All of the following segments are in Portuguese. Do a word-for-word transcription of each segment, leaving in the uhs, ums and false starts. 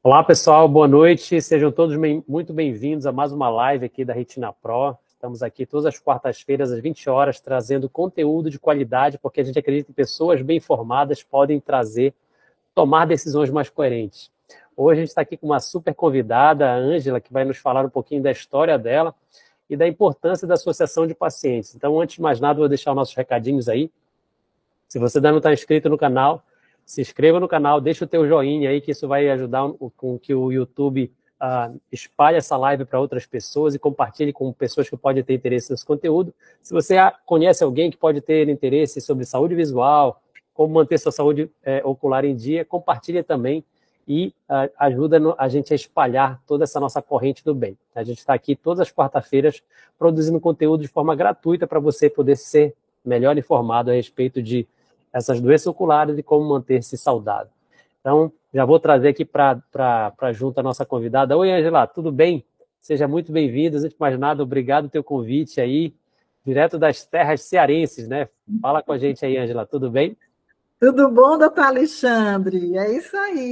Olá, pessoal, boa noite. Sejam todos bem- muito bem-vindos a mais uma live aqui da Retina Pro. Estamos aqui todas as quartas-feiras, às vinte horas, trazendo conteúdo de qualidade, porque a gente acredita que pessoas bem informadas podem trazer, tomar decisões mais coerentes. Hoje a gente está aqui com uma super convidada, a Ângela, que vai nos falar um pouquinho da história dela e da importância da associação de pacientes. Então, antes de mais nada, vou deixar os nossos recadinhos aí. Se você ainda não está inscrito no canal, se inscreva no canal, deixa o teu joinha aí, que isso vai ajudar com que o YouTube uh, espalhe essa live para outras pessoas e compartilhe com pessoas que podem ter interesse nesse conteúdo. Se você conhece alguém que pode ter interesse sobre saúde visual, como manter sua saúde é, ocular em dia, compartilhe também e uh, ajuda no, a gente a espalhar toda essa nossa corrente do bem. A gente está aqui todas as quarta-feiras produzindo conteúdo de forma gratuita para você poder ser melhor informado a respeito de essas doenças oculares e como manter-se saudável. Então, já vou trazer aqui para junto a nossa convidada. Oi, Ângela, tudo bem? Seja muito bem-vinda. Antes de mais nada, obrigado pelo teu convite aí, direto das terras cearenses, né? Fala com a gente aí, Ângela, tudo bem? Tudo bom, doutor Alexandre? É isso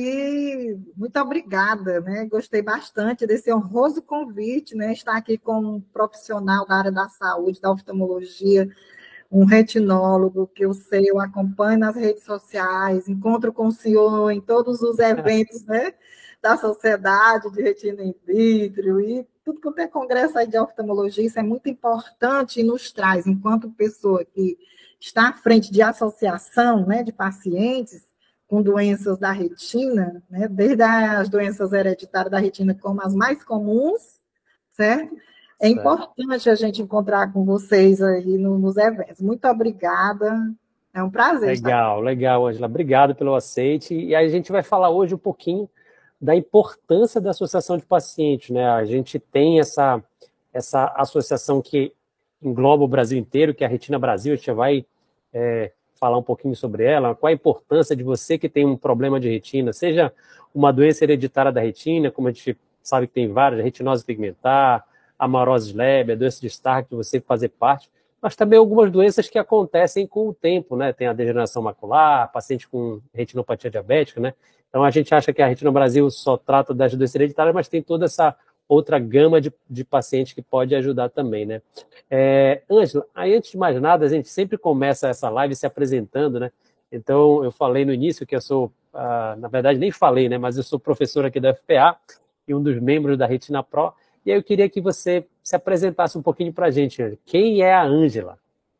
aí. Muito obrigada, né? Gostei bastante desse honroso convite, né? Estar aqui com um profissional da área da saúde, da oftalmologia, um retinólogo que eu sei, eu acompanho nas redes sociais, encontro com o senhor em todos os eventos, né, da Sociedade de Retina in Vitro e tudo quanto é congresso aí de oftalmologia, isso é muito importante e nos traz, enquanto pessoa que está à frente de associação, né, de pacientes com doenças da retina, né, desde as doenças hereditárias da retina como as mais comuns, certo? É importante a gente encontrar com vocês aí no, nos eventos. Muito obrigada. É um prazer estar aqui. Legal, legal, Ângela. Obrigado pelo aceite. E a gente vai falar hoje um pouquinho da importância da associação de pacientes, né? A gente tem essa, essa associação que engloba o Brasil inteiro, que é a Retina Brasil. A gente vai é, falar um pouquinho sobre ela. Qual a importância de você que tem um problema de retina, seja uma doença hereditária da retina, como a gente sabe que tem várias, retinose pigmentar, amarose leve, a doença de Stark, que você fazer parte, mas também algumas doenças que acontecem com o tempo, né? Tem a degeneração macular, paciente com retinopatia diabética, né? Então a gente acha que a Retina Brasil só trata das doenças hereditárias, mas tem toda essa outra gama de, de pacientes que pode ajudar também, né? É, Ângela, aí antes de mais nada, a gente sempre começa essa live se apresentando, né? Então eu falei no início que eu sou, ah, na verdade nem falei, né? Mas eu sou professor aqui da U F P A e um dos membros da Retina Pro. E aí eu queria que você se apresentasse um pouquinho para a gente, Ângela. Quem é a Ângela?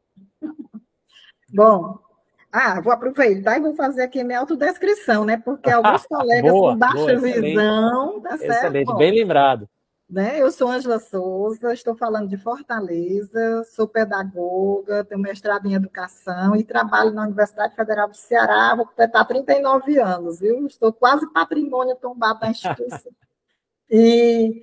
Bom, ah, vou aproveitar e vou fazer aqui minha autodescrição, né? Porque alguns colegas com Boa, boa, baixa excelente, visão, tá certo? excelente, bem Bom, lembrado. né? Eu sou Ângela Souza, estou falando de Fortaleza, sou pedagoga, tenho mestrado em educação e trabalho na Universidade Federal do Ceará, vou completar trinta e nove anos, viu? Estou quase patrimônio tombado da instituição. E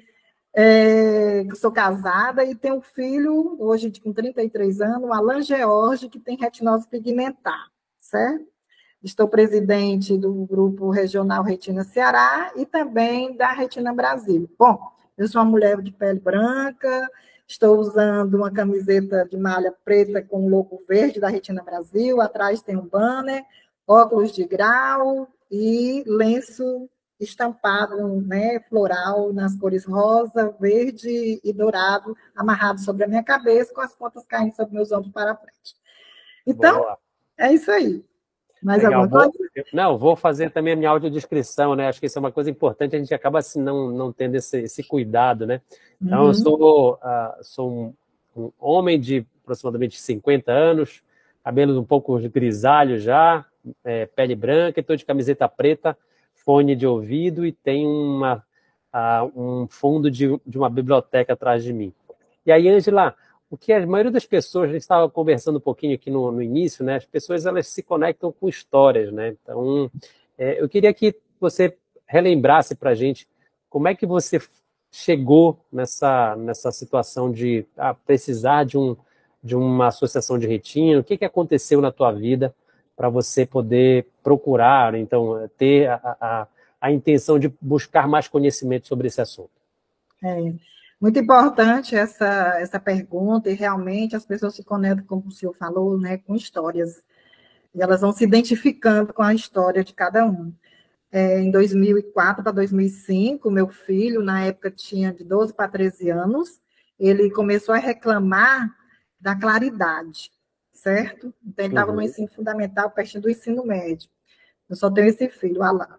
é, sou casada e tenho um filho, hoje com trinta e três anos, o Alan George, que tem retinose pigmentar, certo? Estou presidente do Grupo Regional Retina Ceará e também da Retina Brasil. Bom, eu sou uma mulher de pele branca, estou usando uma camiseta de malha preta com o logo verde da Retina Brasil, atrás tem um banner, óculos de grau e lenço estampado, né, floral, nas cores rosa, verde e dourado, amarrado sobre a minha cabeça, com as pontas caindo sobre meus ombros para frente. Então, Boa. é isso aí. Mais Legal, alguma coisa? vou, eu- não, vou fazer também a minha audiodescrição, né? Acho que isso é uma coisa importante, a gente acaba assim, não, não tendo esse, esse cuidado, né? Então, eu Uhum. sou, ah, sou um, um homem de aproximadamente cinquenta anos, cabelos um pouco grisalhos já, é, pele branca, estou de camiseta preta, fone de ouvido e tenho uma, ah, um fundo de, de uma biblioteca atrás de mim. E aí, Angela, o que a maioria das pessoas, a gente estava conversando um pouquinho aqui no, no início, né? As pessoas elas se conectam com histórias, né? Então, é, eu queria que você relembrasse para a gente como é que você chegou nessa, nessa situação de ah, precisar de, um, de uma associação de retina, o que, que aconteceu na tua vida para você poder procurar, então, ter a, a, a intenção de buscar mais conhecimento sobre esse assunto. É. Muito importante essa, essa pergunta, e realmente as pessoas se conectam, como o senhor falou, né, com histórias, e elas vão se identificando com a história de cada um. é, em dois mil e quatro para dois mil e cinco, meu filho, na época, tinha de doze para treze anos, ele começou a reclamar da claridade, certo? Então, ele estava no Uhum. ensino fundamental, pertinho do ensino médio. Eu só tenho esse filho, o Alan.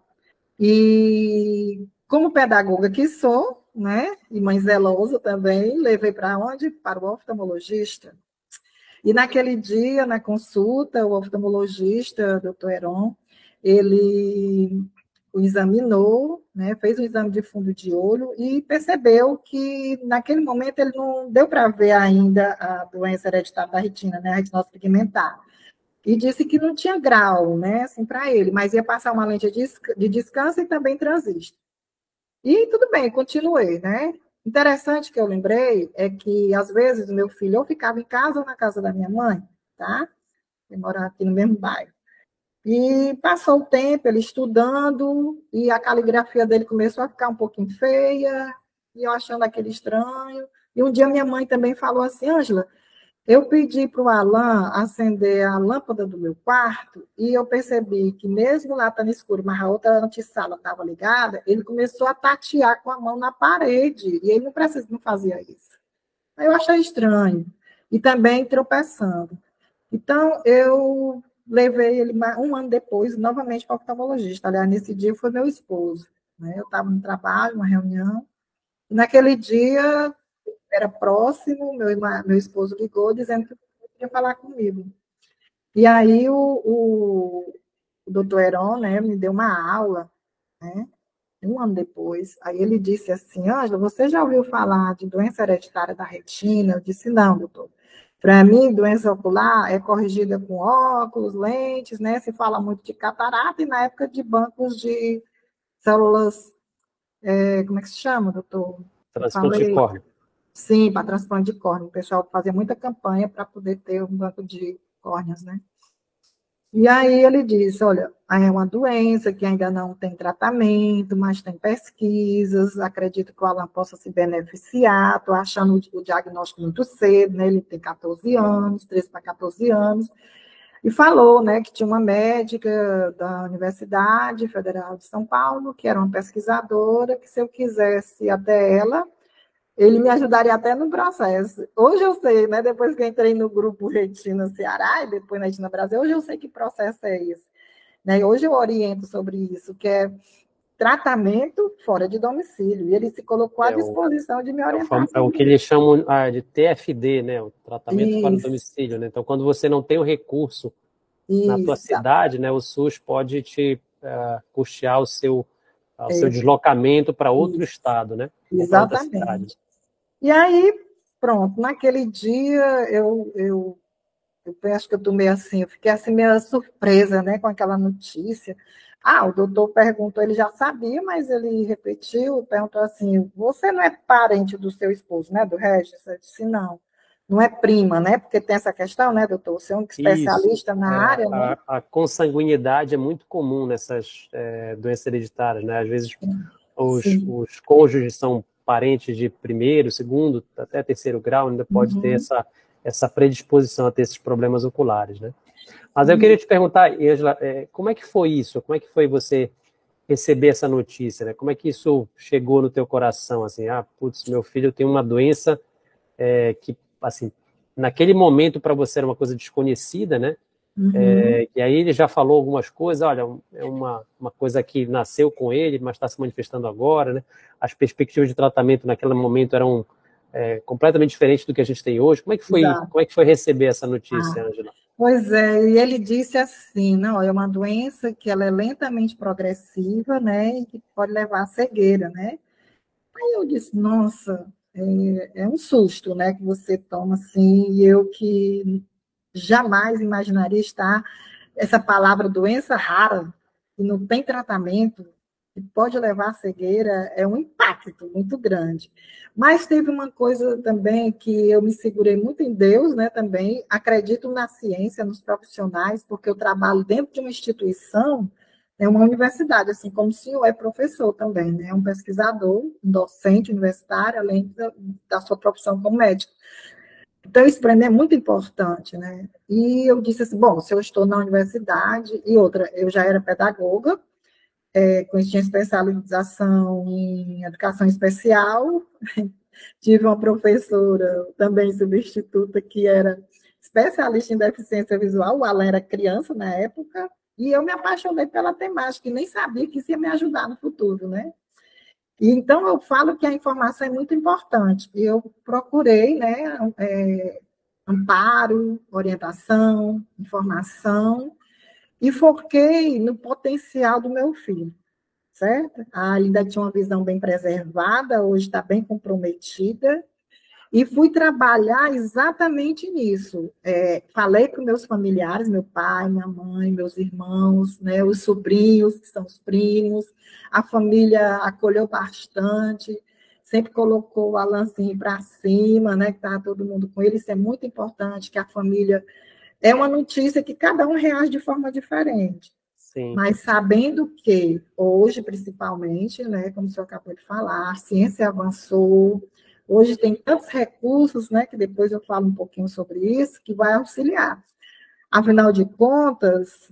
E, como pedagoga que sou, né, e mãe zelosa também, levei para onde? Para o oftalmologista. E naquele dia, na consulta, o oftalmologista, doutor Heron, ele o examinou, né, fez um exame de fundo de olho e percebeu que, naquele momento, ele não deu para ver ainda a doença hereditária da retina, né, a retinose pigmentar. E disse que não tinha grau, né, assim, para ele, mas ia passar uma lente de descanso e também transista. E tudo bem, continuei, né? Interessante que eu lembrei é que, às vezes, o meu filho ou ficava em casa ou na casa da minha mãe, tá? Ele morava aqui no mesmo bairro. E passou o tempo, ele estudando, e a caligrafia dele começou a ficar um pouquinho feia, e eu achando aquele estranho. E um dia minha mãe também falou assim, Ângela, eu pedi para o Alan acender a lâmpada do meu quarto e eu percebi que, mesmo lá estando escuro, mas a outra antessala estava ligada, ele começou a tatear com a mão na parede e ele não, precisa, não fazia isso. Aí eu achei estranho. E também tropeçando. Então, eu levei ele um ano depois, novamente, para o oftalmologista. Aliás, nesse dia foi meu esposo. Né? Eu estava no trabalho, uma reunião, e naquele dia era próximo, meu, irmão, meu esposo ligou dizendo que queria falar comigo. E aí o, o, o doutor Heron, né, me deu uma aula, né, um ano depois. Aí ele disse assim, Ângela, você já ouviu falar de doença hereditária da retina? Eu disse, não, doutor. Para mim, doença ocular é corrigida com óculos, lentes, né? Se fala muito de catarata e na época de bancos de células, é, como é que se chama, doutor? Eu Transplante de falei, córnea. sim, para transplante de córnea. O pessoal fazia muita campanha para poder ter um banco de córneas, né? E aí ele disse, olha, é uma doença que ainda não tem tratamento, mas tem pesquisas, acredito que o Alan possa se beneficiar, estou achando o diagnóstico muito cedo, né? Ele tem catorze anos, treze para catorze anos, e falou, né, que tinha uma médica da Universidade Federal de São Paulo, que era uma pesquisadora, que se eu quisesse ir até ela, ele me ajudaria até no processo. Hoje eu sei, né? Depois que eu entrei no grupo Retina Ceará e depois na Retina Brasil, hoje eu sei que processo é esse. Né? Hoje eu oriento sobre isso, que é tratamento fora de domicílio. E ele se colocou à É o, disposição de me é o, orientar fam- é o sobre que isso. eles chamam ah, de T F D, né? O tratamento fora do Isso, domicílio, né? Então, quando você não tem o recurso na tua isso, cidade, né, o SUS pode te uh, custear o seu, uh, o seu é, deslocamento para outro isso, estado, né? Ou para outra cidade. exatamente. E aí, pronto, naquele dia eu, eu Eu acho que eu tomei assim, eu fiquei assim meio surpresa, né, com aquela notícia. Ah, o doutor perguntou, ele já sabia, mas ele repetiu, perguntou assim, você não é parente do seu esposo, né, do Regis? Eu disse, não, não é prima, né, porque tem essa questão, né, doutor, você é um Isso. especialista na É, área, né? a, a consanguinidade é muito comum nessas é, doenças hereditárias, né? Às vezes os, Sim. os cônjuges são parentes de primeiro, segundo, até terceiro grau, ainda pode ter Uhum. essa, essa predisposição a ter esses problemas oculares, né? Mas eu queria E, te perguntar, Ângela, é, como é que foi isso? Como é que foi você receber essa notícia, né? Como é que isso chegou no teu coração, assim, ah, putz, meu filho tem uma doença é, que, assim, naquele momento para você era uma coisa desconhecida, né? uhum. É, e aí ele já falou algumas coisas, olha, é uma, uma coisa que nasceu com ele, mas está se manifestando agora, né? As perspectivas de tratamento naquele momento eram é, completamente diferentes do que a gente tem hoje. Como é que foi, Exato. como é que foi receber essa Ah, notícia, Angela? pois é, e ele disse assim, não, é uma doença que ela é lentamente progressiva, né, e que pode levar à cegueira, né? Aí eu disse, nossa, é, é um susto, né, que você toma assim, e eu que jamais imaginaria estar essa palavra doença rara, que não tem tratamento, que pode levar à cegueira, é um impacto muito grande. Mas teve uma coisa também que eu me segurei muito em Deus, né, também, acredito na ciência, nos profissionais, porque eu trabalho dentro de uma instituição, é uma universidade, assim como o senhor é professor também, né, é um pesquisador, um docente universitário, além da, da sua profissão como médico. Então, isso para mim é muito importante, né? E eu disse assim, bom, se eu estou na universidade, e outra, eu já era pedagoga, é, tinha especialização em educação especial, tive uma professora também substituta que era especialista em deficiência visual, o Alan era criança na época, e eu me apaixonei pela temática, e nem sabia que isso ia me ajudar no futuro, né? E, então, eu falo que a informação é muito importante. Eu procurei, né, é, amparo, orientação, informação, e foquei no potencial do meu filho, certo? Ah, ainda tinha uma visão bem preservada, hoje está bem comprometida, e fui trabalhar exatamente nisso. É, falei com meus familiares, meu pai, minha mãe, meus irmãos, né, os sobrinhos, que são os primos, a família acolheu bastante, sempre colocou o Alanzinho para cima, né, que estava todo mundo com ele, isso é muito importante, que a família... É uma notícia que cada um reage de forma diferente. Sim. Mas sabendo que, hoje, principalmente, né, como o senhor acabou de falar, a ciência avançou, hoje tem tantos recursos, né, que depois eu falo um pouquinho sobre isso, que vai auxiliar. Afinal de contas,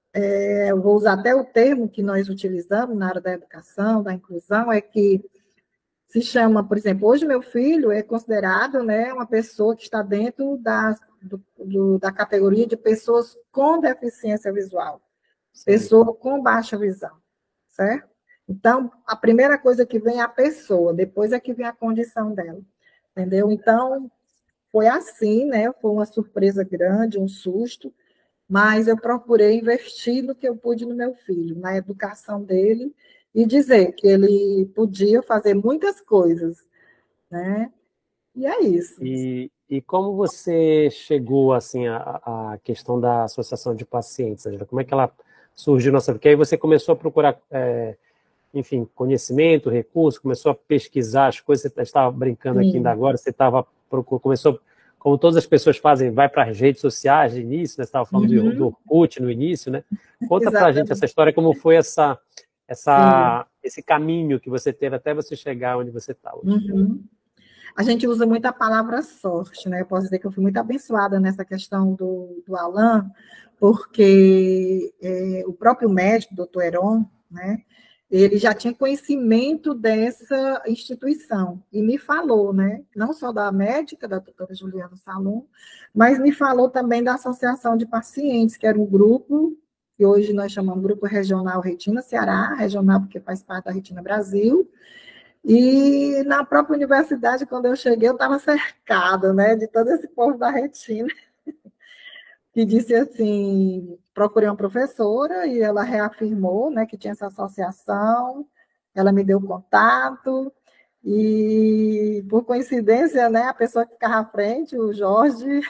é, eu vou usar até o termo que nós utilizamos na área da educação, da inclusão, é que se chama, por exemplo, hoje meu filho é considerado, né, uma pessoa que está dentro da, do, do, da categoria de pessoas com deficiência visual. Sim. Pessoa com baixa visão, certo? Então, a primeira coisa que vem é a pessoa, depois é que vem a condição dela, entendeu? Então, foi assim, né? Foi uma surpresa grande, um susto, mas eu procurei investir no que eu pude no meu filho, na educação dele, e dizer que ele podia fazer muitas coisas, né? E é isso. E, e como você chegou, assim, à, à questão da associação de pacientes, Angela? Como é que ela surgiu? Nossa, porque aí você começou a procurar, é, enfim, conhecimento, recurso, começou a pesquisar as coisas, você estava brincando aqui ainda agora, você estava começou, como todas as pessoas fazem, vai para as redes sociais de início, né? Você estava falando uhum. do, do Orkut no início, né? Conta para a gente essa história, como foi essa, essa, esse caminho que você teve até você chegar onde você está hoje. Uhum. A gente usa muito a palavra sorte, né? Eu posso dizer que eu fui muito abençoada nessa questão do, do Alan, porque é, o próprio médico, doutor Heron, né? Ele já tinha conhecimento dessa instituição e me falou, né? Não só da médica, da doutora Juliana Salom, mas me falou também da Associação de Pacientes, que era um grupo, que hoje nós chamamos Grupo Regional Retina Ceará, regional porque faz parte da Retina Brasil. E na própria universidade, quando eu cheguei, eu estava cercada, né, de todo esse povo da retina, que disse assim, procurei uma professora e ela reafirmou, né, que tinha essa associação, ela me deu contato, e por coincidência, né, a pessoa que ficava à frente, o Jorge,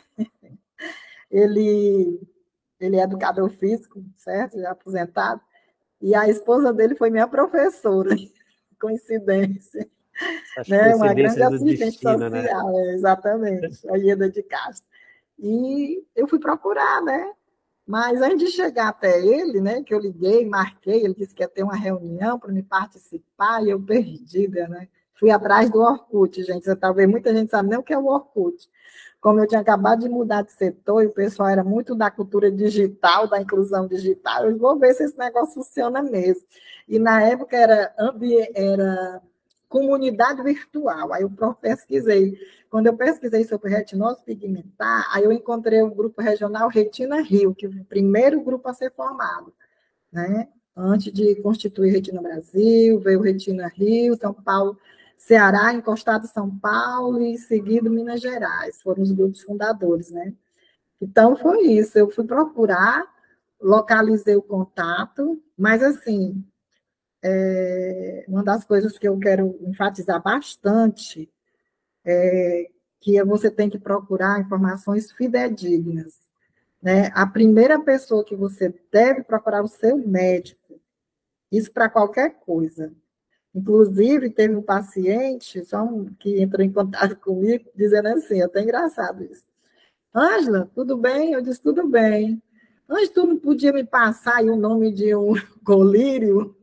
ele, ele é educador físico, certo, já aposentado, e a esposa dele foi minha professora, coincidência. Né? Uma grande assistente destino, social, né? Exatamente, a Ieda de Castro. E eu fui procurar, né? Mas antes de chegar até ele, né, que eu liguei, marquei, ele disse que ia ter uma reunião para me participar, e eu perdida, né? Fui atrás do Orkut, gente. Talvez muita gente sabe nem o que é o Orkut. Como eu tinha acabado de mudar de setor e o pessoal era muito da cultura digital, da inclusão digital, eu vou ver se esse negócio funciona mesmo. E na época era, era comunidade virtual, aí eu pesquisei. Quando eu pesquisei sobre retinose pigmentar, aí eu encontrei o grupo regional Retina Rio, que foi o primeiro grupo a ser formado, né? Antes de constituir Retina Brasil, veio o Retina Rio, São Paulo, Ceará, encostado São Paulo e seguido Minas Gerais, foram os grupos fundadores, né? Então foi isso, eu fui procurar, localizei o contato, mas assim, é, uma das coisas que eu quero enfatizar bastante é que você tem que procurar informações fidedignas, né? A primeira pessoa que você deve procurar é o seu médico, isso para qualquer coisa. Inclusive, teve um paciente só um, que entrou em contato comigo, dizendo assim, até engraçado isso. Ângela, tudo bem? Eu disse, tudo bem. Antes, tu não podia me passar aí o nome de um colírio?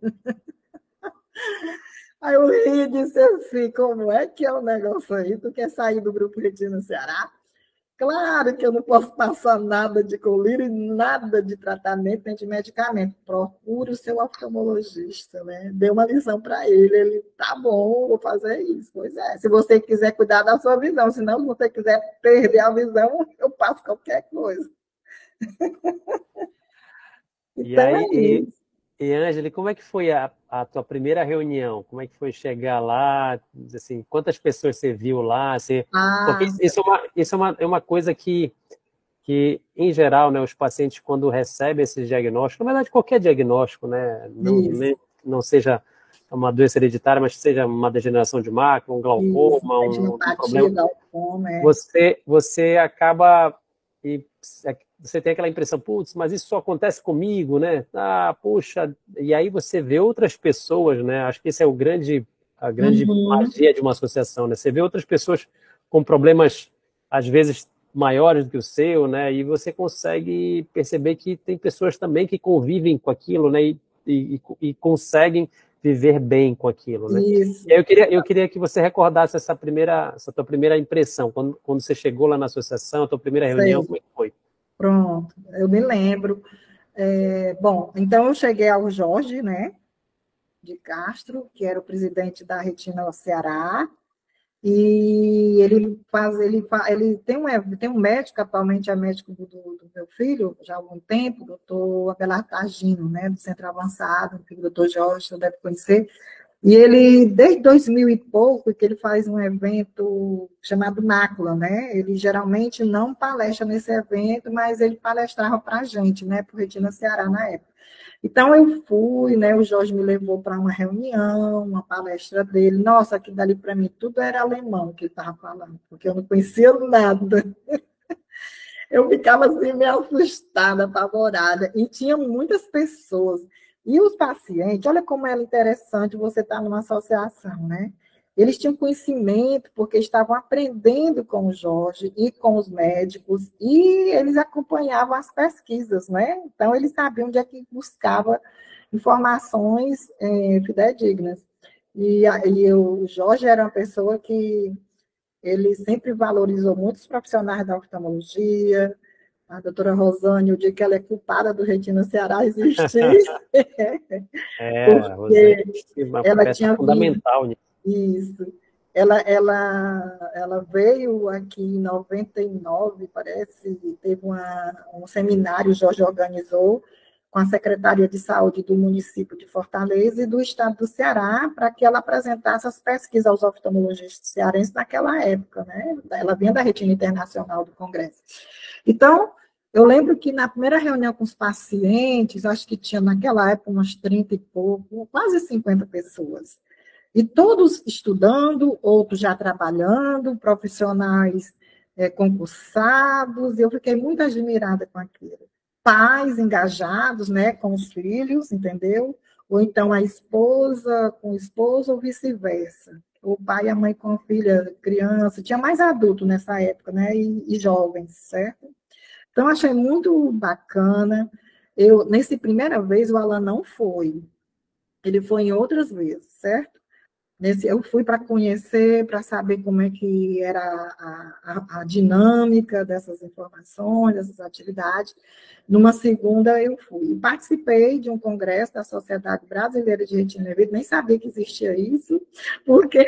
Aí eu ri e disse assim, como é que é o negócio aí? Tu quer sair do Grupo Retina Ceará? Claro que eu não posso passar nada de colírio, nada de tratamento, nem de medicamento. Procure o seu oftalmologista, né? Dê uma lição para ele. Ele, tá bom, vou fazer isso. Pois é, se você quiser cuidar da sua visão, senão, se você quiser perder a visão, eu faço qualquer coisa. E Então é aí, e, isso. e Ângela, como é que foi a, a tua primeira reunião? Como é que foi chegar lá? Assim, quantas pessoas você viu lá? Você, porque Ah, isso isso é uma, isso é uma, é uma coisa que, que, em geral, né, os pacientes, quando recebem esses diagnósticos, na verdade, qualquer diagnóstico, né, não, isso, nem, não seja uma doença hereditária, mas que seja uma degeneração de mácula, um isso. glaucoma, um, um Retinopatia, problema, glaucoma, é. você, você acaba e você tem aquela impressão, putz, mas isso só acontece comigo, né? Ah, puxa, e aí você vê outras pessoas, né? Acho que esse é o grande, a grande Uhum, magia de uma associação, né? Você vê outras pessoas com problemas, às vezes, maiores do que o seu, né? E você consegue perceber que tem pessoas também que convivem com aquilo, né? E, e, e conseguem viver bem com aquilo, né? E aí isso. eu queria, eu queria que você recordasse essa primeira, essa tua primeira impressão, quando, quando você chegou lá na associação, a tua primeira reunião, Sei. como é que foi? Pronto, eu me lembro. É, bom, então eu cheguei ao Jorge, né, de Castro, que era o presidente da Retina Ceará, e ele faz, ele, fa- ele tem um, tem um médico, atualmente é médico do, do meu filho, já há algum tempo, o doutor Abelardo Targino, né, do Centro Avançado, que o doutor Jorge, você deve conhecer, e ele, desde dois mil e pouco, que ele faz um evento chamado Mácula, né? Ele geralmente não palestra nesse evento, mas ele palestrava para a gente, né? Por Retina Ceará na época. Então eu fui, né? O Jorge me levou para uma reunião, uma palestra dele. Nossa, aquilo dali para mim tudo era alemão que ele estava falando, porque eu não conhecia nada. Eu ficava assim, meio assustada, apavorada. E tinha muitas pessoas. E os pacientes, olha como é interessante você estar numa associação, né? Eles tinham conhecimento porque estavam aprendendo com o Jorge e com os médicos, e eles acompanhavam as pesquisas, né? Então, eles sabiam onde é que buscava informações é, fidedignas. E, e o Jorge era uma pessoa que ele sempre valorizou muitos profissionais da oftalmologia, a doutora Rosane, o dia que ela é culpada do Retina Ceará existir, É, a Rosane porque é uma ela peça tinha vindo fundamental nisso. isso. Ela, ela, ela veio aqui em noventa e nove, parece, teve uma, um seminário, o Jorge organizou, com a Secretaria de Saúde do município de Fortaleza e do estado do Ceará, para que ela apresentasse as pesquisas aos oftalmologistas cearenses naquela época, né? Ela vinha da Retina Internacional do Congresso. Então, eu lembro que na primeira reunião com os pacientes, acho que tinha naquela época umas trinta e pouco, quase cinquenta pessoas. E todos estudando, outros já trabalhando, profissionais é, concursados, e eu fiquei muito admirada com aquilo. Pais engajados, né, com os filhos, entendeu? Ou então a esposa com o esposo, ou vice-versa. O pai e a mãe com a filha, criança, tinha mais adulto nessa época, né, e, e jovens, certo? Então, achei muito bacana. Eu, nessa primeira vez, o Alan não foi. Ele foi em outras vezes, certo? Nesse, eu fui para conhecer, para saber como é que era a, a, a dinâmica dessas informações, dessas atividades. Numa segunda, eu fui. Participei de um congresso da Sociedade Brasileira de Retina e Vítreo, nem sabia que existia isso, porque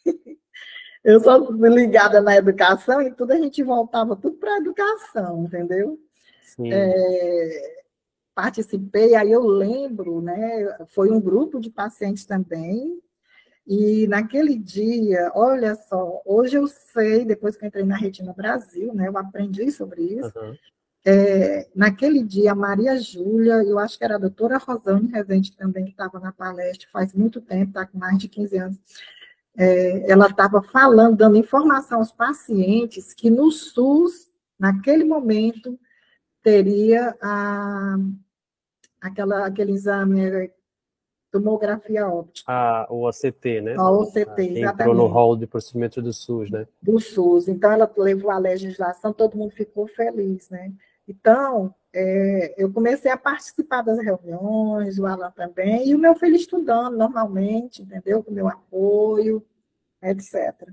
eu sou ligada na educação e tudo a gente voltava tudo para a educação, entendeu? Sim. É, participei, aí eu lembro, né? Foi um grupo de pacientes também, e naquele dia, olha só, hoje eu sei, depois que eu entrei na Retina Brasil, né, eu aprendi sobre isso. Uhum. É, naquele dia, a Maria Júlia, eu acho que era a doutora Rosane Rezende também, que estava na palestra faz muito tempo, está com mais de quinze anos. É, ela estava falando, dando informação aos pacientes que no SUS, naquele momento, teria a, aquela, aquele exame, tomografia óptica, A, o O C T, né? a O C T, Ah, que entrou no exatamente. hall de procedimento do SUS, né? Do SUS. Então, ela levou a legislação, todo mundo ficou feliz, né? Então, é, eu comecei a participar das reuniões, o Alan também, e o meu filho estudando normalmente, entendeu? Com o meu apoio, etcétera.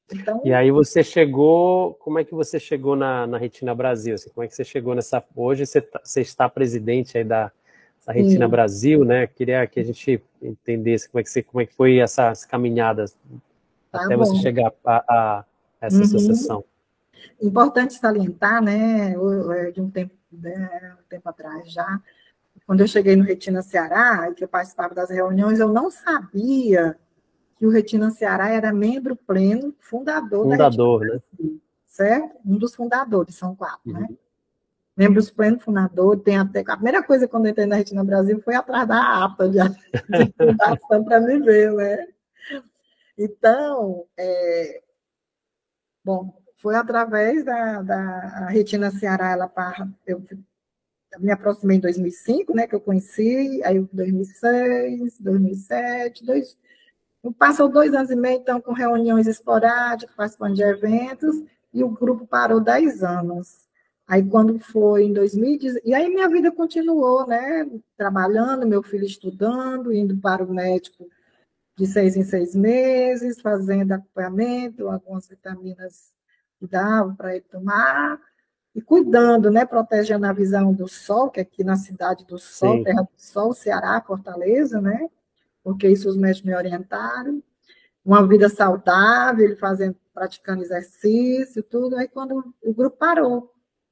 Então, E aí você chegou, como é que você chegou na, na Retina Brasil? Assim, como é que você chegou nessa... Hoje você, tá- você está presidente aí da, da Retina sim, Brasil, né? Queria que a gente entendesse como é que, você, como é que foi essa, essa caminhada tá até você bom. chegar a, a essa Uhum. associação. Importante salientar, né, o- é, de um tempo, né, um tempo atrás já, quando eu cheguei no Retina Ceará, e que eu participava das reuniões, eu não sabia que o Retina Ceará era membro pleno, fundador da Retina Fundador, né? Brasil, certo? Um dos fundadores, são quatro, né? Uhum. Membros pleno, fundador, tem até... A primeira coisa quando eu entrei na Retina Brasil foi atrás da ata de, de fundação para me ver, né? Então, é, bom, foi através da, da Retina Ceará, ela, eu me aproximei em dois mil e cinco, né, que eu conheci, aí dois mil e seis, dois mil e sete, dois, passou dois anos e meio, então, com reuniões esporádicas, participando de eventos, e o grupo parou dez anos. Aí, quando foi em dois mil e dez, e aí minha vida continuou, né, trabalhando, meu filho estudando, indo para o médico de seis em seis meses, fazendo acompanhamento, algumas vitaminas que davam para ele tomar, e cuidando, né, protegendo a visão do sol, que aqui na cidade do sol, Sim. Terra do Sol, Ceará, Fortaleza, né, porque isso os médicos me orientaram, uma vida saudável, ele fazendo, praticando exercício, tudo, aí quando o grupo parou.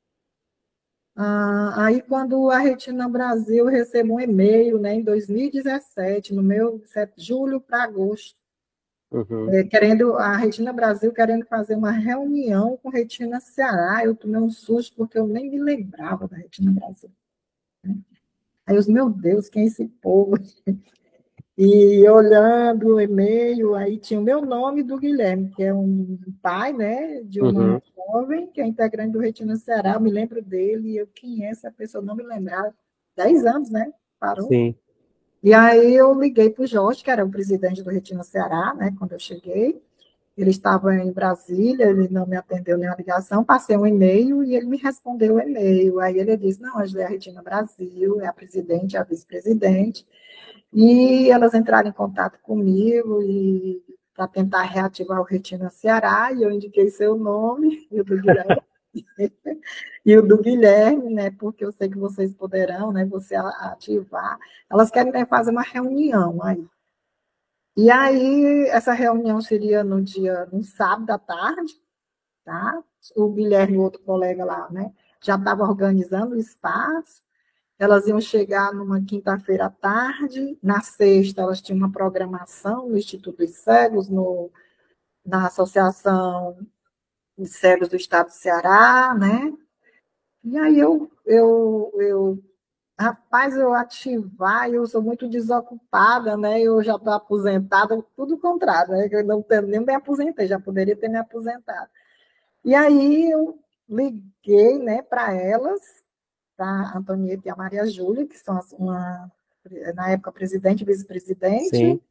Ah, aí quando a Retina Brasil recebeu um e-mail, né, em dois mil e dezessete, no meu de julho para agosto, Uhum. é, querendo, a Retina Brasil querendo fazer uma reunião com Retina Ceará, eu tomei um susto porque eu nem me lembrava da Retina Brasil. Aí os, meu Deus, quem é esse povo? E olhando o e-mail, aí tinha o meu nome do Guilherme, que é um pai, né, de uma Uhum. jovem que é integrante do Retina Ceará, eu me lembro dele, e eu, quem é essa pessoa? Não me lembrava. Dez anos, né? Parou. Sim. E aí eu liguei para o Jorge, que era o presidente do Retina Ceará, né, quando eu cheguei. Ele estava em Brasília, ele não me atendeu nenhuma ligação, passei um e-mail e ele me respondeu o e-mail. Aí ele disse, não, Angela é a Retina Brasil, é a presidente, é a vice-presidente. E elas entraram em contato comigo e para tentar reativar o Retina Ceará, e eu indiquei seu nome e o do Guilherme, e o do Guilherme, né, porque eu sei que vocês poderão, né, você ativar. Elas querem, né, fazer uma reunião aí. E aí, essa reunião seria no dia, no sábado à tarde, tá? O Guilherme, outro colega lá, né, já estava organizando o espaço. Elas iam chegar numa quinta-feira à tarde, na sexta elas tinham uma programação no Instituto dos Cegos, no, na Associação de Cegos do Estado do Ceará, né? E aí eu, eu, eu rapaz, eu ativar, eu sou muito desocupada, né? Eu já estou aposentada, tudo o contrário, né? Eu não tenho, nem me aposentei, já poderia ter me aposentado. E aí eu liguei, né, para elas, para a Antonieta e a Maria Júlia, que são as, uma, na época, presidente e vice-presidente, Sim.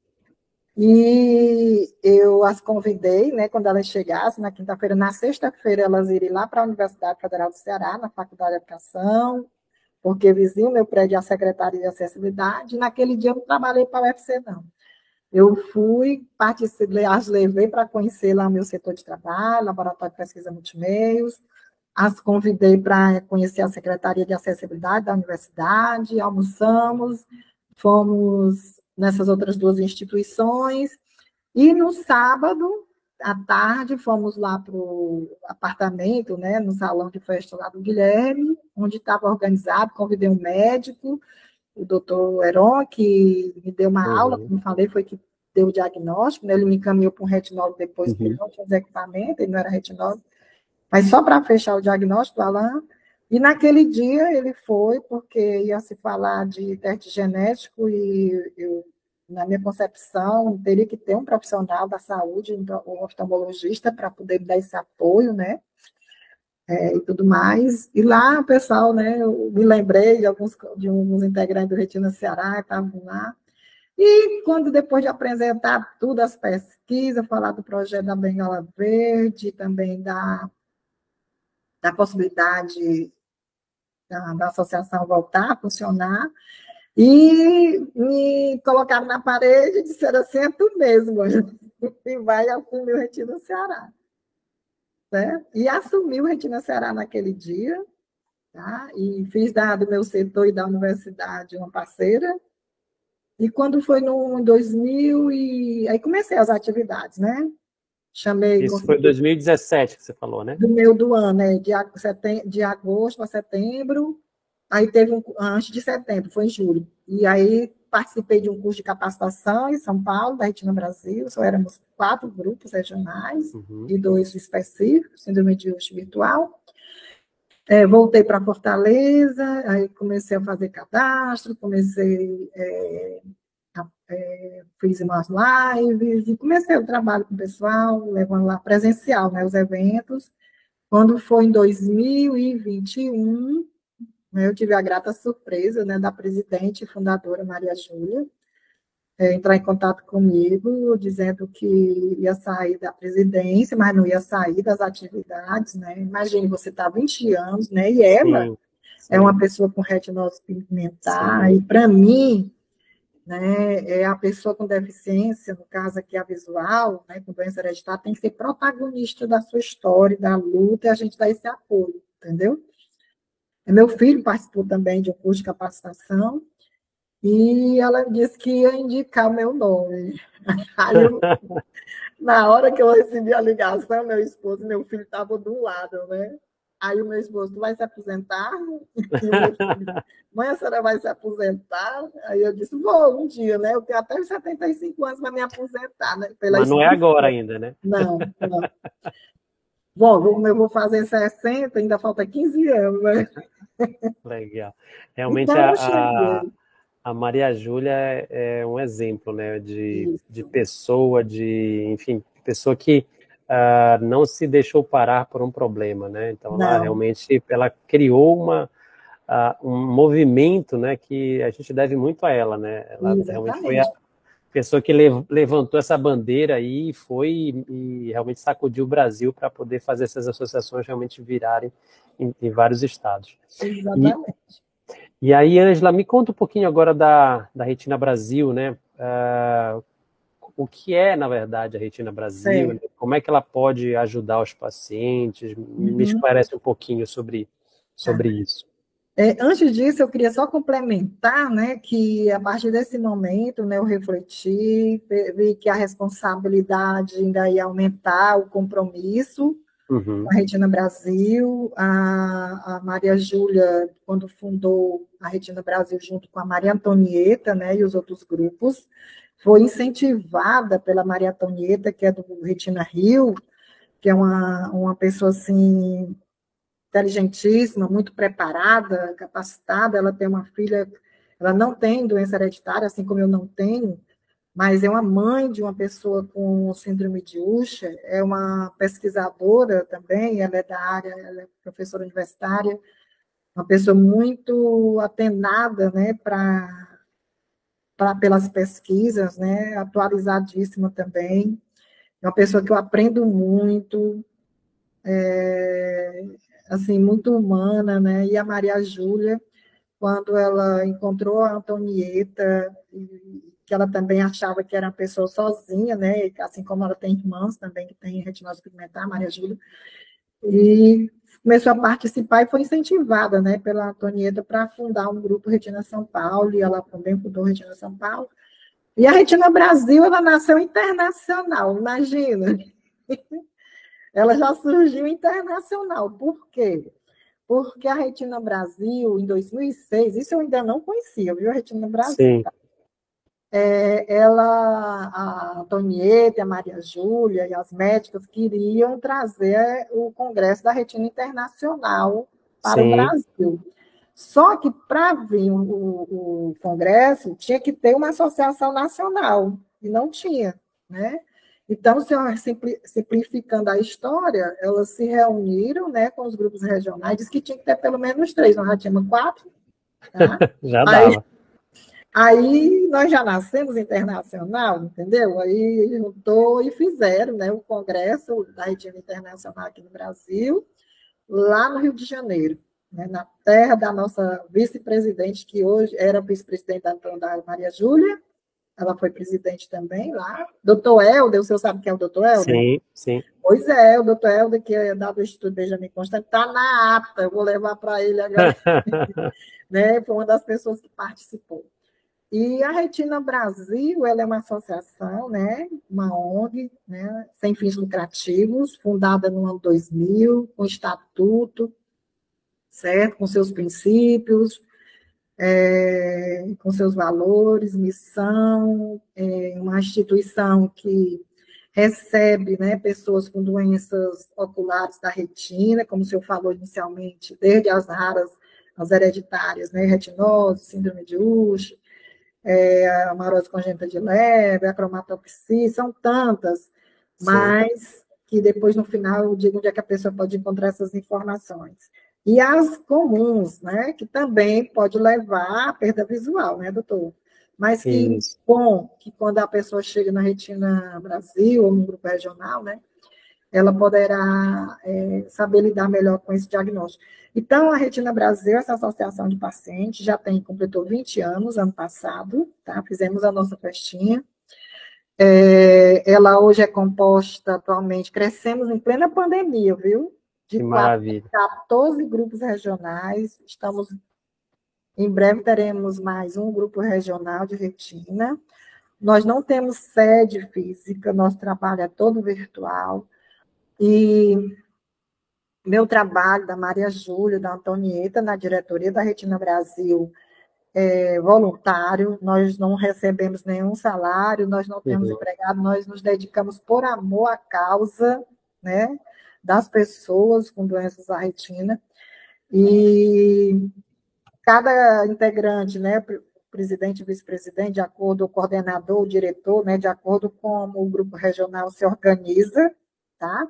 e eu as convidei, né, quando elas chegassem, na quinta-feira, na sexta-feira, elas irem lá para a Universidade Federal do Ceará, na Faculdade de Educação, porque vizinho meu prédio é a Secretaria de Acessibilidade, e naquele dia eu não trabalhei para a U F C, não. Eu fui, participei, as levei para conhecer lá o meu setor de trabalho, Laboratório de Pesquisa Multimeios, as convidei para conhecer a Secretaria de Acessibilidade da universidade, almoçamos, fomos nessas outras duas instituições, e no sábado, à tarde, fomos lá para o apartamento, né, no salão de festa lá do Guilherme, onde estava organizado, convidei um médico, o doutor Heron, que me deu uma aula, Uhum. como falei, foi que deu o diagnóstico, né, ele me encaminhou para um retinólogo depois, porque ele Uhum. não tinha os equipamentos, ele não era retinólogo, mas só para fechar o diagnóstico, Alain. E naquele dia ele foi, porque ia se falar de teste genético e eu, na minha concepção, teria que ter um profissional da saúde, um oftalmologista, para poder dar esse apoio, né? É, e tudo mais. E lá, o pessoal, né, eu me lembrei de alguns, de alguns integrantes do Retina Ceará que estavam lá. E quando, depois de apresentar tudo, as pesquisas, falar do projeto da Bengala Verde, também da da possibilidade da, da associação voltar a funcionar, e me colocaram na parede e disseram assim, é tu mesmo. e vai assumir o Retina Ceará. Né? E assumi o Retina Ceará naquele dia, tá? E fiz da, do meu setor e da universidade uma parceira. E quando foi no em dois mil, e aí comecei as atividades, né? Chamei, Isso foi em dois mil e dezessete que você falou, né? do meio do ano, né? De, setem, de agosto a setembro, aí teve um, antes de setembro, foi em julho. E aí participei de um curso de capacitação em São Paulo, da Retina Brasil, só éramos quatro grupos regionais Uhum. e dois específicos, síndrome de Usher virtual. É, voltei para Fortaleza, aí comecei a fazer cadastro, comecei, é, a, é, fiz umas lives, e comecei o trabalho com o pessoal, levando lá presencial, né, os eventos. Quando foi em dois mil e vinte e um, né, eu tive a grata surpresa, né, da presidente e fundadora Maria Júlia, é, entrar em contato comigo, dizendo que ia sair da presidência, mas não ia sair das atividades, né? Imagine, você está há vinte anos, né? E ela Sim, é sim, uma pessoa com retinose pigmentar, sim. e para mim, né, é a pessoa com deficiência, no caso aqui a visual, né, com doença hereditária, tem que ser protagonista da sua história, da luta, e a gente dá esse apoio, entendeu? Meu filho participou também de um curso de capacitação, e ela disse que ia indicar o meu nome. Aí, eu, na hora que eu recebi a ligação, meu esposo e meu filho estavam do lado, né? Aí o meu esposo, tu vai se aposentar? E o meu filho, mãe, a senhora vai se aposentar? Aí eu disse, vou, um dia, né? Eu tenho até setenta e cinco anos para me aposentar, né? Pela Mas não é agora instituição. ainda, né? Não, não. Bom, eu vou fazer sessenta, ainda falta quinze anos, né? Legal. Realmente Então a, eu a, cheguei. a Maria Júlia é, é um exemplo, né, de, de Isso. pessoa, de, enfim, pessoa que ah, não se deixou parar por um problema, né? Então ela Não, realmente ela criou uma, ah, um movimento, né, que a gente deve muito a ela, né? Ela realmente foi a exatamente. pessoa que lev- levantou essa bandeira aí e foi e, e realmente sacudiu o Brasil para poder fazer essas associações realmente virarem em, em vários estados. E, Exatamente. e aí, Ângela, me conta um pouquinho agora da, da Retina Brasil, né? Ah, o que é, na verdade, a Retina Brasil, né? Certo. Como é que ela pode ajudar os pacientes? Me Uhum. esclarece um pouquinho sobre, Tá. sobre isso. É, antes disso, eu queria só complementar, né, que a partir desse momento, né, eu refleti, vi que a responsabilidade ainda ia aumentar, o compromisso com Uhum, a Retina Brasil. A, a Maria Júlia, quando fundou a Retina Brasil junto com a Maria Antonieta, né, e os outros grupos, foi incentivada pela Maria Antonieta, que é do Retina Rio, que é uma, uma pessoa assim inteligentíssima, muito preparada, capacitada. Ela tem uma filha, ela não tem doença hereditária, assim como eu não tenho, mas é uma mãe de uma pessoa com síndrome de Usher, é uma pesquisadora também, ela é da área, ela é professora universitária, uma pessoa muito atenada, né, para pelas pesquisas, né, atualizadíssima também, é uma pessoa que eu aprendo muito, é, assim, muito humana, né, e a Maria Júlia, quando ela encontrou a Antonieta, que ela também achava que era uma pessoa sozinha, né? Assim como ela tem irmãs também que têm retinose pigmentar, Maria Júlia, e começou a participar e foi incentivada, né, pela Antonieta para fundar um grupo Retina São Paulo, e ela também fundou Retina São Paulo. E a Retina Brasil, ela nasceu internacional, imagina. Ela já surgiu internacional. Por quê? Porque a Retina Brasil, em dois mil e seis, isso eu ainda não conhecia, viu, a Retina Brasil. sim, É, ela, a Antonieta, a Maria Júlia e as médicas queriam trazer o Congresso da Retina Internacional para o sim, Brasil. Só que para vir o, o, o Congresso tinha que ter uma associação nacional, e não tinha, né? Então, simplificando a história, elas se reuniram, né, com os grupos regionais, disse que tinha que ter pelo menos três, nós já tínhamos quatro, tá? já Aí, dava. aí nós já nascemos internacional, entendeu? Aí juntou e fizeram, né, o Congresso da Retina Internacional aqui no Brasil, lá no Rio de Janeiro, né, na terra da nossa vice-presidente, que hoje era vice-presidente da, da Maria Júlia, ela foi presidente também lá. Doutor Helder, o senhor sabe quem é o doutor Helder? Sim, sim. Pois é, o doutor Helder, que é da do Instituto Benjamin Constant, está na ata, eu vou levar para ele agora, né? Foi uma das pessoas que participou. E a Retina Brasil, ela é uma associação, né, uma O N G, né, sem fins lucrativos, fundada no ano dois mil, com estatuto, certo? Com seus princípios, é, com seus valores, missão, é uma instituição que recebe, né, pessoas com doenças oculares da retina, como o senhor falou inicialmente, desde as raras, as hereditárias, né, retinose, síndrome de Usher, é, a amarose congênita de Leber, a cromatopsia, são tantas, mas que depois, no final, eu digo onde é que a pessoa pode encontrar essas informações. E as comuns, né, que também pode levar à perda visual, né, doutor? Mas que, Isso. bom, que quando a pessoa chega na Retina Brasil, ou no grupo regional, né, ela poderá é, saber lidar melhor com esse diagnóstico. Então, a Retina Brasil, essa associação de pacientes, já tem, completou vinte anos, ano passado, tá? Fizemos a nossa festinha. É, ela hoje é composta, atualmente, crescemos em plena pandemia, viu? De que maravilha. quatorze grupos regionais, estamos, em breve teremos mais um grupo regional de retina. Nós não temos sede física, nosso trabalho é todo virtual, e meu trabalho, da Maria Júlia, da Antonieta, na diretoria da Retina Brasil, é voluntário, nós não recebemos nenhum salário, nós não temos uhum. empregado, nós nos dedicamos por amor à causa, né, das pessoas com doenças da retina, e cada integrante, né, presidente e vice-presidente, de acordo, o coordenador, o diretor, né, de acordo com o grupo regional se organiza, tá?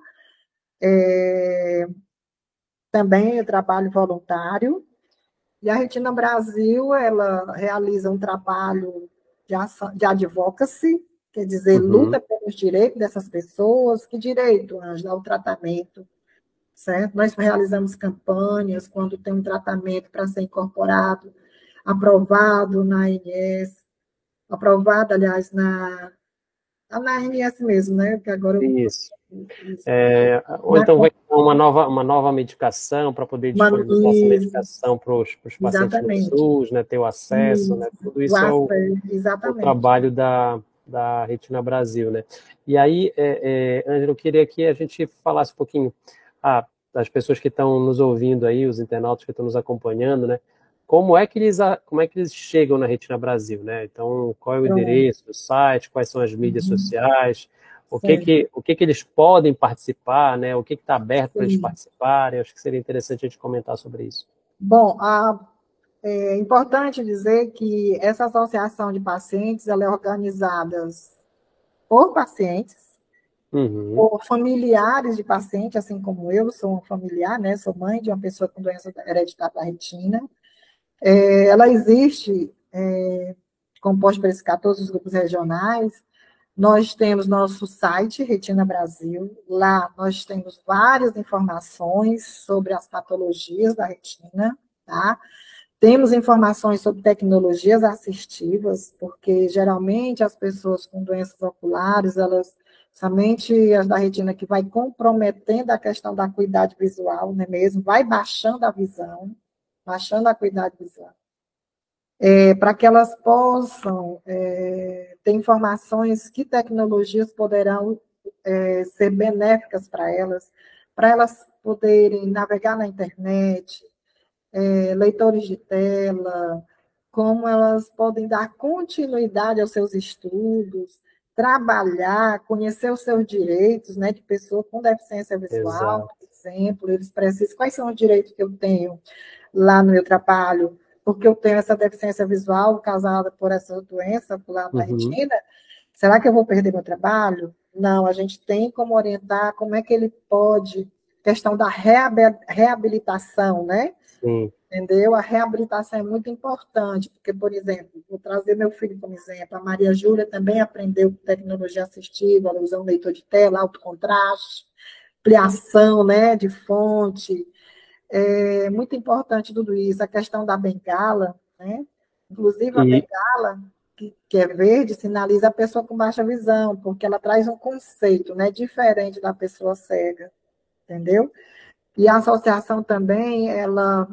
É, também eu trabalho voluntário, e a Retina Brasil, ela realiza um trabalho de, ação, de advocacy, quer dizer, uhum. luta pelos direitos dessas pessoas. Que direito, Ângela? O tratamento, certo? Nós realizamos campanhas quando tem um tratamento para ser incorporado, aprovado na A N S, aprovado, aliás, na, na A N S mesmo, né? Que agora eu... Isso. É, ou então vai ter uma nova, uma nova medicação para poder disponibilizar essa medicação para os pacientes do SUS, né, ter o acesso, isso. Né, tudo isso é o, o trabalho da, da Retina Brasil. Né. E aí, é, é, Ângela, eu queria que a gente falasse um pouquinho ah, das pessoas que estão nos ouvindo aí, os internautas que estão nos acompanhando, né, como é que eles, como é que eles chegam na Retina Brasil, né? Então, qual é o endereço do site, quais são as mídias uhum. sociais, o que que, o que que eles podem participar, né? O que está aberto para eles participarem? Acho que seria interessante a gente comentar sobre isso. Bom, a, é importante dizer que essa associação de pacientes, ela é organizada por pacientes, uhum. por familiares de paciente, assim como eu, sou uma familiar, né? Sou mãe de uma pessoa com doença hereditária da retina. É, ela existe, é, composta por esses quatorze grupos regionais. Nós temos nosso site, Retina Brasil. Lá nós temos várias informações sobre as patologias da retina, tá? Temos informações sobre tecnologias assistivas, porque geralmente as pessoas com doenças oculares, elas, somente as da retina, que vai comprometendo a questão da acuidade visual, não é mesmo? Vai baixando a visão, baixando a acuidade visual. É, para que elas possam é, ter informações, que tecnologias poderão é, ser benéficas para elas, para elas poderem navegar na internet, é, leitores de tela, como elas podem dar continuidade aos seus estudos, trabalhar, conhecer os seus direitos, né, de pessoa com deficiência visual, Exato. Por exemplo, eles precisam, quais são os direitos que eu tenho lá no meu trabalho, porque eu tenho essa deficiência visual causada por essa doença ocular da uhum. retina, será que eu vou perder meu trabalho? Não, a gente tem como orientar como é que ele pode, questão da reabilitação, né? Sim. Entendeu? A reabilitação é muito importante, porque, por exemplo, vou trazer meu filho como exemplo, a Maria Júlia também aprendeu tecnologia assistiva, ela usa um leitor de tela, alto contraste, ampliação, né, de fonte. É muito importante tudo isso, a questão da bengala, né? Inclusive a e... bengala, que, que é verde, sinaliza a pessoa com baixa visão, porque ela traz um conceito, né, diferente da pessoa cega, entendeu? E a associação também, ela,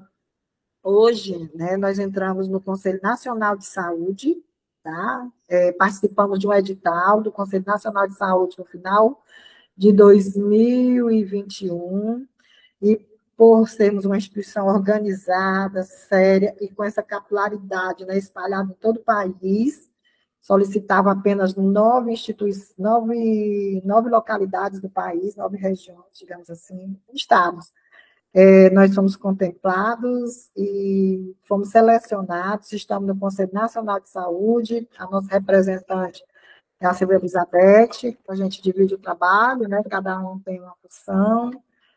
hoje, né, nós entramos no Conselho Nacional de Saúde, tá? É, participamos de um edital do Conselho Nacional de Saúde no final de dois mil e vinte e um, e por sermos uma instituição organizada, séria e com essa capilaridade, né, espalhada em todo o país, solicitava apenas nove instituições, nove, nove localidades do país, nove regiões, digamos assim, estados. É, nós fomos contemplados e fomos selecionados, estamos no Conselho Nacional de Saúde, a nossa representante é a Silvia Elizabeth, a gente divide o trabalho, né, cada um tem uma função.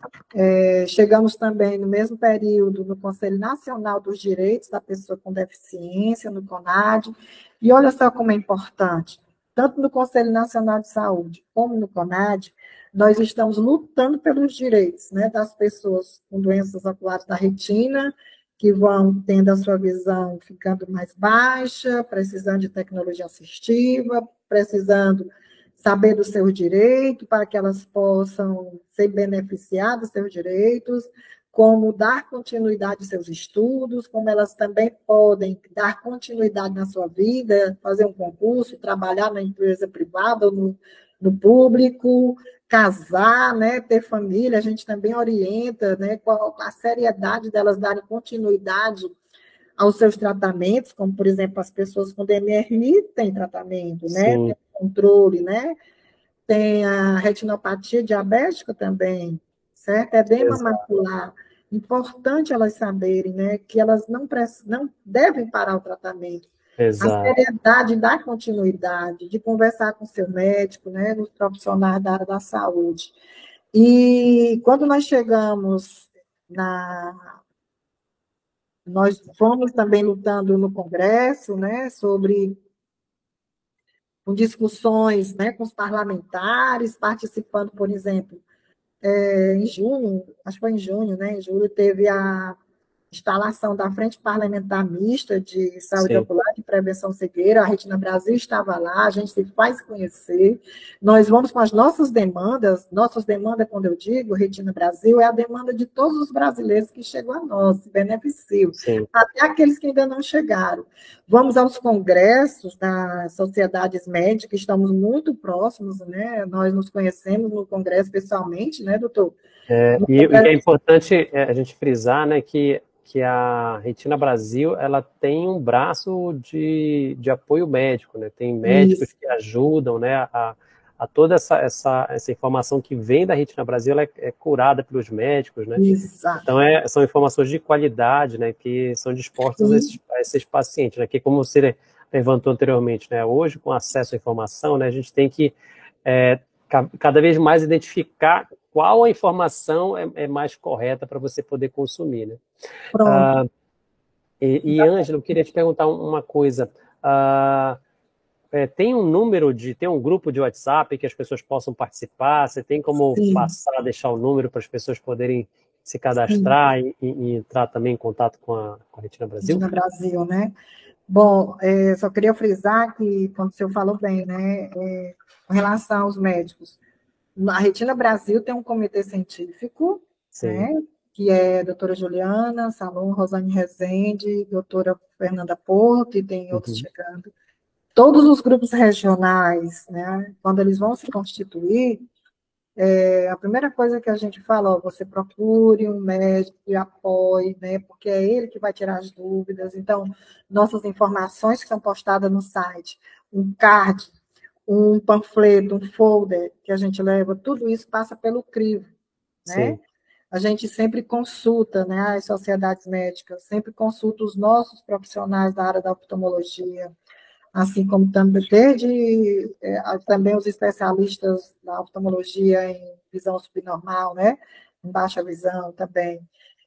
É, chegamos também no mesmo período no Conselho Nacional dos Direitos da Pessoa com Deficiência, no CONAD, e olha só como é importante, tanto no Conselho Nacional de Saúde como no CONAD, nós estamos lutando pelos direitos, né, das pessoas com doenças oculares da retina, que vão tendo a sua visão ficando mais baixa, precisando de tecnologia assistiva, precisando saber dos seus direitos, para que elas possam ser beneficiadas dos seus direitos, como dar continuidade aos seus estudos, como elas também podem dar continuidade na sua vida, fazer um concurso, trabalhar na empresa privada ou no, no público, casar, né, ter família, a gente também orienta, né, qual a seriedade delas darem continuidade aos seus tratamentos, como, por exemplo, as pessoas com D M R I têm tratamento, né, Sim. tem controle, né, tem a retinopatia diabética também, certo? Edema Exato. macular. Importante elas saberem, né, que elas não, não devem parar o tratamento. Exato. A seriedade da continuidade, de conversar com o seu médico, né, nos profissionais da área da saúde. E quando nós chegamos na... Nós fomos também lutando no Congresso, né, sobre com discussões, né, com os parlamentares, participando, por exemplo, é, em junho, acho que foi em junho, né, em julho, teve a instalação da Frente Parlamentar Mista de Saúde Sim. Ocular e Prevenção Cegueira, a Retina Brasil estava lá, a gente se faz conhecer, nós vamos com as nossas demandas, nossas demandas, quando eu digo Retina Brasil, é a demanda de todos os brasileiros que chegam a nós, se beneficiam, Sim. até aqueles que ainda não chegaram. Vamos aos congressos das sociedades médicas, estamos muito próximos, né, nós nos conhecemos no congresso pessoalmente, né, doutor? É, e o que é importante é a gente frisar, né, que que a Retina Brasil ela tem um braço de, de apoio médico, né? Tem médicos Isso. que ajudam, né, a, a toda essa, essa, essa informação que vem da Retina Brasil ela é, é curada pelos médicos, né? Exato. Então é, são informações de qualidade, né, que são dispostas a esses, a esses pacientes, né? Que como você levantou anteriormente, né, hoje com acesso à informação, né, a gente tem que é, cada vez mais identificar qual a informação é, é mais correta para você poder consumir, né? Ah, e, e Ângela, eu queria te perguntar uma coisa. Ah, é, tem um número de, tem um grupo de WhatsApp que as pessoas possam participar? Você tem como Sim. passar, deixar o número para as pessoas poderem se cadastrar e, e entrar também em contato com a, com a Retina Brasil? Retina Brasil, né? Bom, é, só queria frisar que, quando o senhor falou bem, né, é, com relação aos médicos, a Retina Brasil tem um comitê científico, né, que é a doutora Juliana Salom, Rosane Rezende, doutora Fernanda Porto, e tem outros uhum. chegando. Todos os grupos regionais, né, quando eles vão se constituir, é, a primeira coisa que a gente fala, ó, você procure um médico que apoie, né, porque é ele que vai tirar as dúvidas. Então, nossas informações que são postadas no site, um card, um panfleto, um folder que a gente leva, tudo isso passa pelo crivo, né? Sim. A gente sempre consulta, né, as sociedades médicas, sempre consulta os nossos profissionais da área da oftalmologia, assim como também, desde, é, também os especialistas da oftalmologia em visão subnormal, né, em baixa visão também.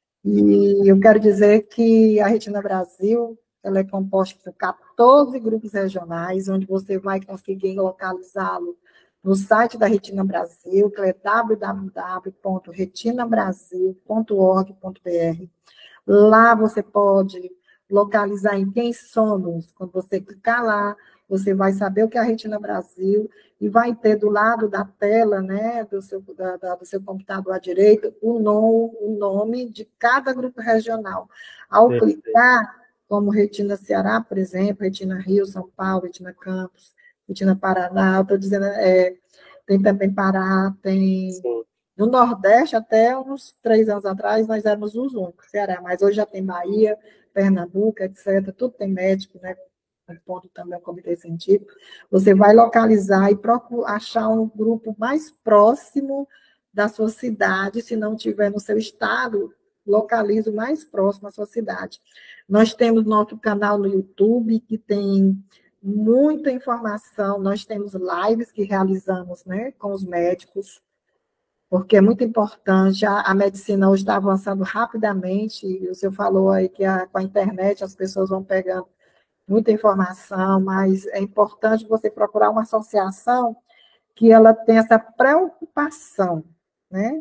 E eu quero dizer que a Retina Brasil, ela é composta por quatorze grupos regionais, onde você vai conseguir localizá-lo no site da Retina Brasil, que é w w w ponto retina brasil ponto org ponto b r. Lá você pode localizar em quem somos. Quando você clicar lá, você vai saber o que é a Retina Brasil e vai ter do lado da tela, né, do seu, da, da, do seu computador à direita, o, no, o nome de cada grupo regional. Ao Perfeito. clicar, como Retina Ceará, por exemplo, Retina Rio, São Paulo, Retina Campos, Retina Paraná, estou dizendo, é, tem também Pará, tem... Sim. No Nordeste, até uns três anos atrás, nós éramos os únicos, Ceará, mas hoje já tem Bahia, Pernambuco, etcétera. Tudo tem médico, né? Um ponto também o comitê científico. Você vai localizar e procurar achar um grupo mais próximo da sua cidade, se não tiver no seu estado, localize o mais próximo à sua cidade. Nós temos nosso canal no YouTube, que tem muita informação, nós temos lives que realizamos, né, com os médicos, porque é muito importante, a, a medicina hoje está avançando rapidamente, e o senhor falou aí que a, com a internet as pessoas vão pegando muita informação, mas é importante você procurar uma associação que ela tenha essa preocupação, né?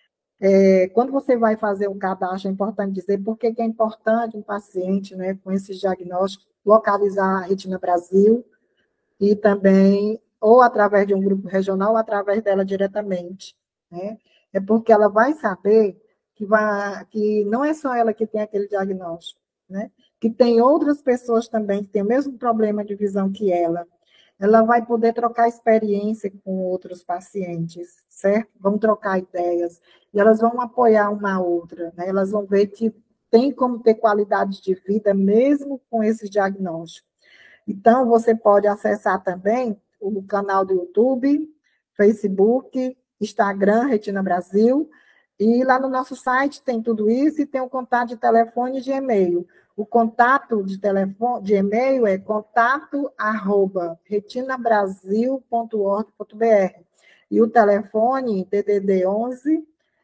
É, quando você vai fazer um cadastro, é importante dizer por que é importante um paciente, né, com esses diagnósticos, localizar a Retina Brasil e também, ou através de um grupo regional, ou através dela diretamente, né? É porque ela vai saber que, vai, que não é só ela que tem aquele diagnóstico, né? Que tem outras pessoas também que têm o mesmo problema de visão que ela. Ela vai poder trocar experiência com outros pacientes, certo? Vão trocar ideias, e elas vão apoiar uma a outra, né? Elas vão ver que tem como ter qualidade de vida mesmo com esse diagnóstico. Então, você pode acessar também o canal do YouTube, Facebook, Instagram, Retina Brasil, e lá no nosso site tem tudo isso e tem o contato de telefone e de e-mail. O contato de telefone, de e-mail é contato arroba retinabrasil ponto org ponto br. E o telefone D D D onze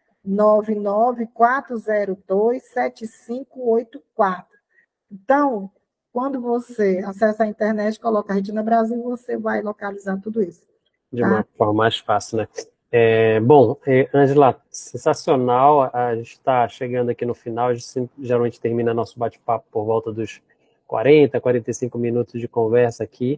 nove nove quatro zero dois sete cinco oito quatro. Então, quando você acessa a internet, coloca Retina Brasil, você vai localizar tudo isso. De Tá? uma forma mais fácil, né? É, bom, é, Ângela, sensacional. A gente está chegando aqui no final. A gente sempre, geralmente termina nosso bate-papo por volta dos quarenta, quarenta e cinco minutos de conversa aqui.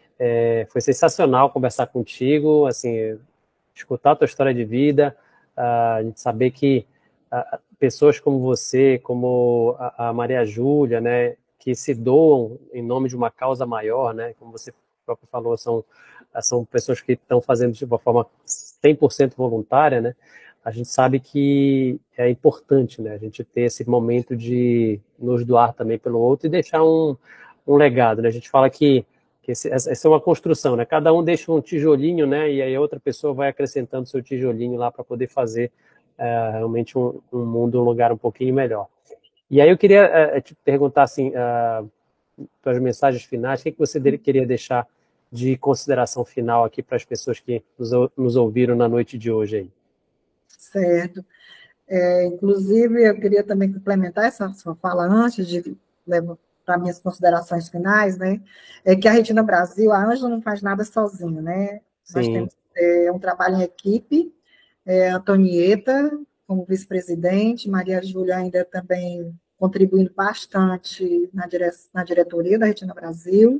É, foi sensacional conversar contigo, assim, escutar a tua história de vida, a gente saber que a, pessoas como você, como a, a Maria Júlia, né, que se doam em nome de uma causa maior, né, como você próprio falou, são, são pessoas que estão fazendo de uma forma cem por cento voluntária, né, a gente sabe que é importante, né, a gente ter esse momento de nos doar também pelo outro e deixar um, um legado, né, a gente fala que que esse, essa é uma construção, né? Cada um deixa um tijolinho, né? E aí a outra pessoa vai acrescentando seu tijolinho lá para poder fazer é, realmente um, um mundo, um lugar um pouquinho melhor. E aí eu queria é, te perguntar assim, uh, tuas mensagens finais, o que, que você de, queria deixar de consideração final aqui para as pessoas que nos, nos ouviram na noite de hoje aí? Certo. É, inclusive, eu queria também complementar essa sua fala antes de levar para minhas considerações finais, né? É que a Retina Brasil, a Ângela não faz nada sozinha, né? Nós Sim. temos é, um trabalho em equipe, é, Antonieta como vice-presidente, Maria Júlia ainda também contribuindo bastante na, dire na diretoria da Retina Brasil,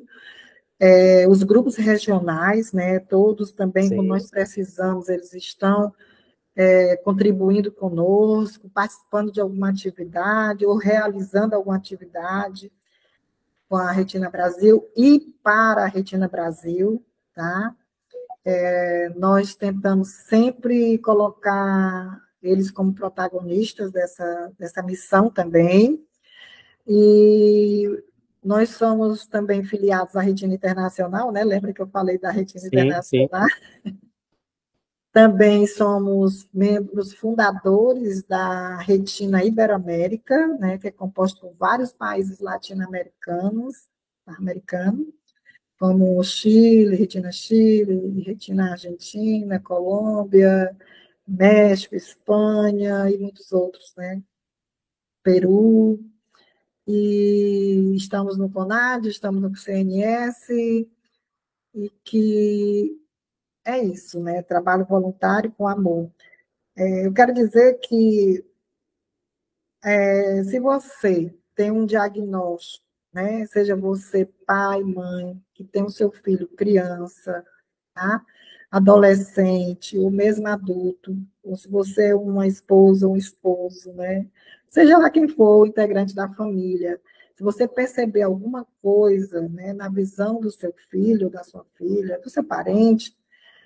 é, os grupos regionais, né? Todos também, Sim. quando nós precisamos, eles estão É, contribuindo conosco, participando de alguma atividade ou realizando alguma atividade com a Retina Brasil e para a Retina Brasil, tá? É, nós tentamos sempre colocar eles como protagonistas dessa, dessa missão também, e nós somos também filiados à Retina Internacional, né? Lembra que eu falei da Retina Sim, sim. Internacional? Também somos membros fundadores da Retina Iberoamérica, né, que é composto por vários países latino-americanos, americanos, como Chile, Retina Chile, Retina Argentina, Colômbia, México, Espanha e muitos outros, né? Peru, e estamos no CONAD, estamos no C N S, e que é isso, né? Trabalho voluntário com amor. Eu quero dizer que, é, se você tem um diagnóstico, né? Seja você pai, mãe, que tem o seu filho criança, tá? Adolescente, ou mesmo adulto, ou se você é uma esposa ou um esposo, né? Seja lá quem for, o integrante da família, se você perceber alguma coisa, né, na visão do seu filho, da sua filha, do seu parente,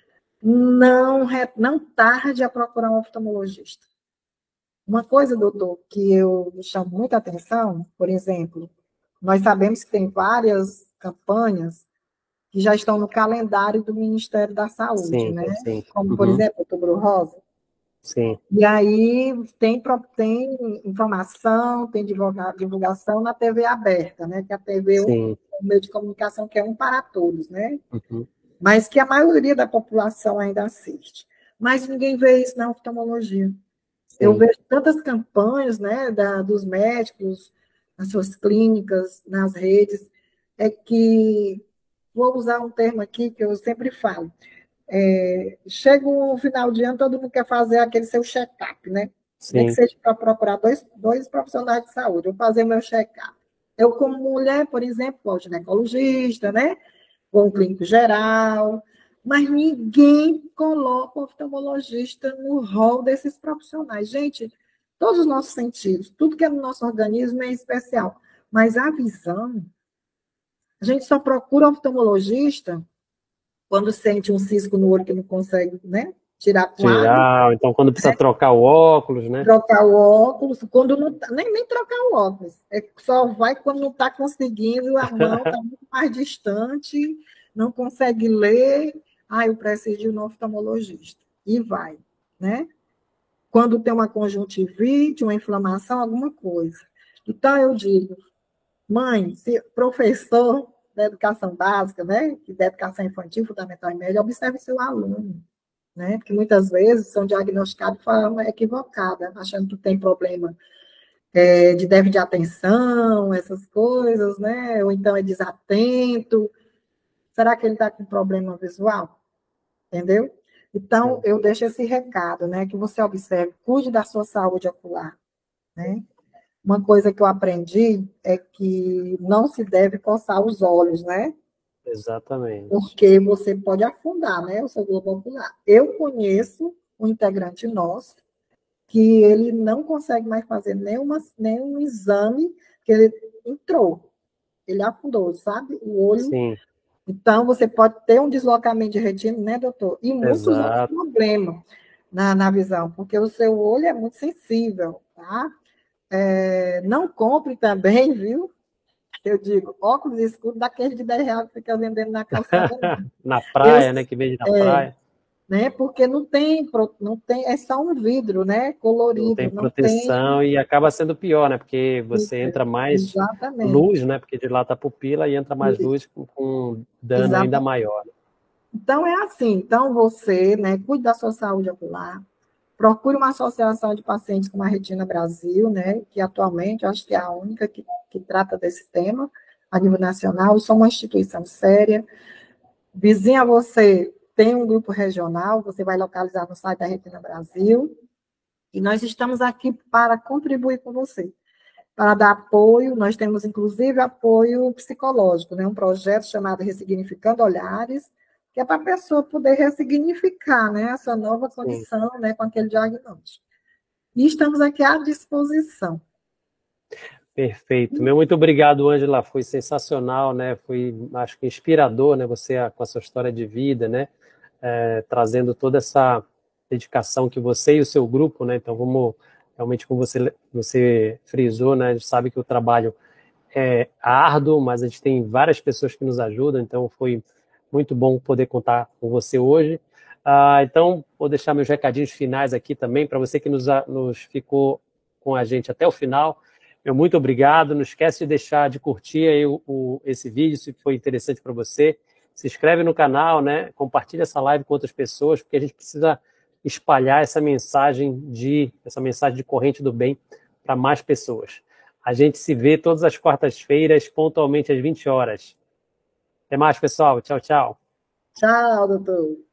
não, não tarde a procurar um oftalmologista. Uma coisa, doutor, que eu me chamo muita atenção, por exemplo, nós sabemos que tem várias campanhas que já estão no calendário do Ministério da Saúde, Sim, né? sim. Como, por Uhum. exemplo, o Outubro Rosa. Sim. E aí tem, tem informação, tem divulga, divulgação na T V aberta, né? Que a T V é um meio de comunicação que é um para todos, né? Uhum. Mas que a maioria da população ainda assiste. Mas ninguém vê isso na oftalmologia. Sim. Eu vejo tantas campanhas, né, da, dos médicos, nas suas clínicas, nas redes, é que, vou usar um termo aqui que eu sempre falo, é, chega o final de ano, todo mundo quer fazer aquele seu check-up, né? Sim. Nem que seja para procurar dois, dois profissionais de saúde, eu fazer o meu check-up. Eu, como mulher, por exemplo, vou ao ginecologista, né? Vou ao clínico geral, mas ninguém coloca o oftalmologista no rol desses profissionais. Gente, todos os nossos sentidos, tudo que é no nosso organismo é especial, mas a visão, a gente só procura um oftalmologista quando sente um cisco no olho que não consegue, né, tirar com água. Tirar, então quando precisa, né, trocar o óculos, né? Trocar o óculos, quando não nem, nem trocar o óculos, é, só vai quando não está conseguindo, a mão está muito mais distante, não consegue ler, ah, eu preciso de um oftalmologista. E vai, né? Quando tem uma conjuntivite, uma inflamação, alguma coisa. Então, eu digo, mãe, se professor da educação básica, né, da educação infantil, fundamental e média, observe seu aluno, né, porque muitas vezes são diagnosticados de forma equivocada, achando que tem problema é, de déficit de atenção, essas coisas, né, ou então é desatento. Será que ele está com problema visual? Entendeu? Então, Sim. eu deixo esse recado, né, que você observe, cuide da sua saúde ocular, né. Uma coisa que eu aprendi é que não se deve coçar os olhos, né? Exatamente. Porque você pode afundar, né, o seu globo ocular. Eu conheço um integrante nosso que ele não consegue mais fazer nenhuma, nenhum exame, que ele entrou, ele afundou, sabe? O olho. Sim. Então, você pode ter um deslocamento de retina, né, doutor? E muitos Exato. outros problemas na, na visão, porque o seu olho é muito sensível, tá? É, não compre também, viu? Eu digo, óculos escuros daquele de dez reais que fica vendendo na calçada. Na praia, eu, né? Que vende na é, praia. Né, porque não tem, não tem, é só um vidro, né? Colorido. Não tem proteção, não tem... e acaba sendo pior, né? Porque você Isso, entra mais exatamente. luz, né? Porque dilata a pupila e entra mais Isso. luz com, com dano Exatamente. ainda maior. Então, é assim. Então, você, né, cuide da sua saúde ocular, procure uma associação de pacientes como a Retina Brasil, né, que atualmente acho que é a única que, que trata desse tema a nível nacional. Somos uma instituição séria. Vizinha a você tem um grupo regional, você vai localizar no site da Retina Brasil, e nós estamos aqui para contribuir com você, para dar apoio. Nós temos, inclusive, apoio psicológico, né, um projeto chamado Ressignificando Olhares, que é para a pessoa poder ressignificar, né, essa nova condição, né, com aquele diagnóstico. E estamos aqui à disposição. Perfeito. Meu muito obrigado, Ângela. Foi sensacional, né? Foi, acho que inspirador, né? Você com a sua história de vida, né? É, trazendo toda essa dedicação que você e o seu grupo, né? Então, vamos realmente, como você, você frisou, né? A gente sabe que o trabalho é árduo, mas a gente tem várias pessoas que nos ajudam, então foi muito bom poder contar com você hoje. Ah, então, vou deixar meus recadinhos finais aqui também, para você que nos, nos ficou com a gente até o final. Meu muito obrigado. Não esquece de deixar de curtir aí o, o, esse vídeo, se foi interessante para você. Se inscreve no canal, né? Compartilha essa live com outras pessoas, porque a gente precisa espalhar essa mensagem de, essa mensagem de corrente do bem para mais pessoas. A gente se vê todas as quartas-feiras, pontualmente às vinte horas. Até mais, pessoal. Tchau, tchau. Tchau, doutor.